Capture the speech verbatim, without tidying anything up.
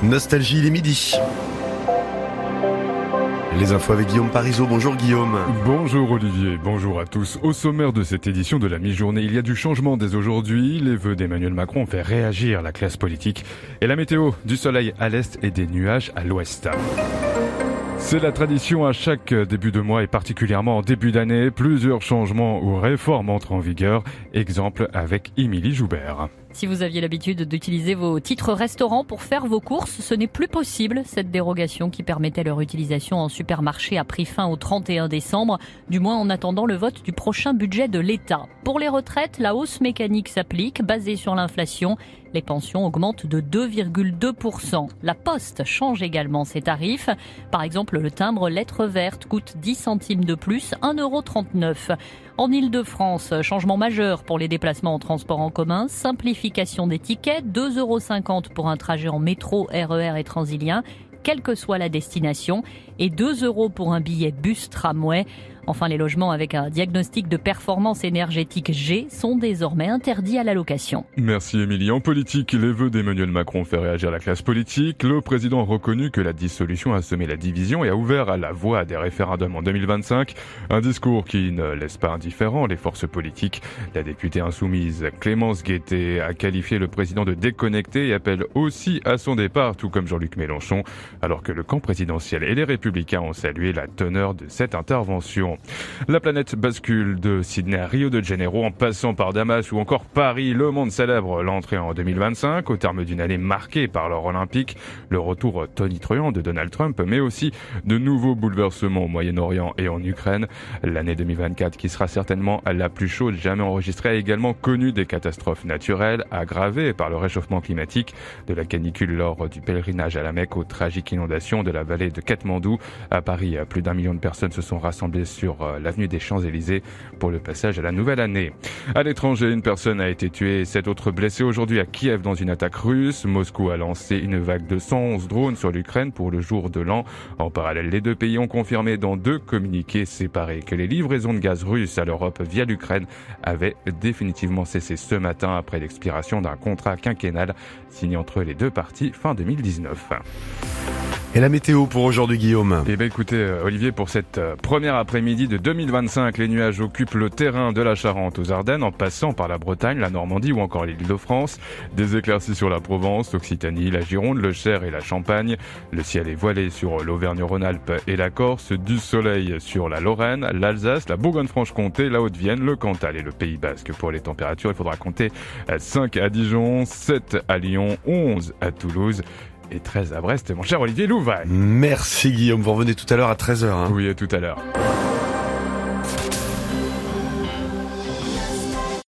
Nostalgie, il est midi. Les infos avec Guillaume Parisot. Bonjour Guillaume. Bonjour Olivier, bonjour à tous. Au sommaire de cette édition de la mi-journée, il y a du changement dès aujourd'hui. Les vœux d'Emmanuel Macron ont fait réagir la classe politique. Et la météo, du soleil à l'est et des nuages à l'ouest. C'est la tradition à chaque début de mois et particulièrement en début d'année. Plusieurs changements ou réformes entrent en vigueur. Exemple avec Émilie Joubert. Si vous aviez l'habitude d'utiliser vos titres restaurants pour faire vos courses, ce n'est plus possible. Cette dérogation qui permettait leur utilisation en supermarché a pris fin au trente et un décembre, du moins en attendant le vote du prochain budget de l'État. Pour les retraites, la hausse mécanique s'applique, basée sur l'inflation. Les pensions augmentent de deux virgule deux pour cent. La Poste change également ses tarifs. Par exemple, le timbre lettre verte coûte dix centimes de plus, un euro trente-neuf. En Ile-de-France, changement majeur pour les déplacements en transport en commun, simplification des tickets, deux euros cinquante pour un trajet en métro, R E R et Transilien, quelle que soit la destination, et deux euros pour un billet bus-tramway. Enfin, les logements avec un diagnostic de performance énergétique G sont désormais interdits à la location. Merci Émilie. En politique, les vœux d'Emmanuel Macron fait réagir la classe politique. Le président a reconnu que la dissolution a semé la division et a ouvert la voie à des référendums en deux mille vingt-cinq. Un discours qui ne laisse pas indifférent les forces politiques. La députée insoumise Clémence Guettet a qualifié le président de déconnecté et appelle aussi à son départ, tout comme Jean-Luc Mélenchon, alors que le camp présidentiel et les Républicains ont salué la teneur de cette intervention. La planète bascule de Sydney à Rio de Janeiro en passant par Damas ou encore Paris. Le monde célèbre l'entrée en deux mille vingt-cinq au terme d'une année marquée par l'or olympique, le retour tonitruant de Donald Trump, mais aussi de nouveaux bouleversements au Moyen-Orient et en Ukraine. L'année deux mille vingt-quatre, qui sera certainement la plus chaude jamais enregistrée, a également connu des catastrophes naturelles aggravées par le réchauffement climatique, de la canicule lors du pèlerinage à la Mecque aux tragiques inondations de la vallée de Katmandou. À Paris, plus d'un million de personnes se sont rassemblées sur sur l'avenue des Champs-Élysées pour le passage à la nouvelle année. À l'étranger, une personne a été tuée et sept autres blessés aujourd'hui à Kiev dans une attaque russe. Moscou a lancé une vague de cent onze drones sur l'Ukraine pour le jour de l'an. En parallèle, les deux pays ont confirmé dans deux communiqués séparés que les livraisons de gaz russes à l'Europe via l'Ukraine avaient définitivement cessé ce matin après l'expiration d'un contrat quinquennal signé entre les deux parties fin deux mille dix-neuf. Et la météo pour aujourd'hui, Guillaume? Eh bien écoutez Olivier, pour cette première après-midi de deux mille vingt-cinq, les nuages occupent le terrain de la Charente aux Ardennes en passant par la Bretagne, la Normandie ou encore l'Île-de-France. Des éclaircies sur la Provence, l'Occitanie, la Gironde, le Cher et la Champagne. Le ciel est voilé sur l'Auvergne-Rhône-Alpes et la Corse, du soleil sur la Lorraine, l'Alsace, la Bourgogne-Franche-Comté, la Haute-Vienne, le Cantal et le Pays Basque. Pour les températures, il faudra compter cinq à Dijon, sept à Lyon, onze à Toulouse et treize à Brest. Mon cher Olivier Louvain. Merci Guillaume, vous revenez tout à l'heure à treize heures. Hein. Oui, à tout à l'heure.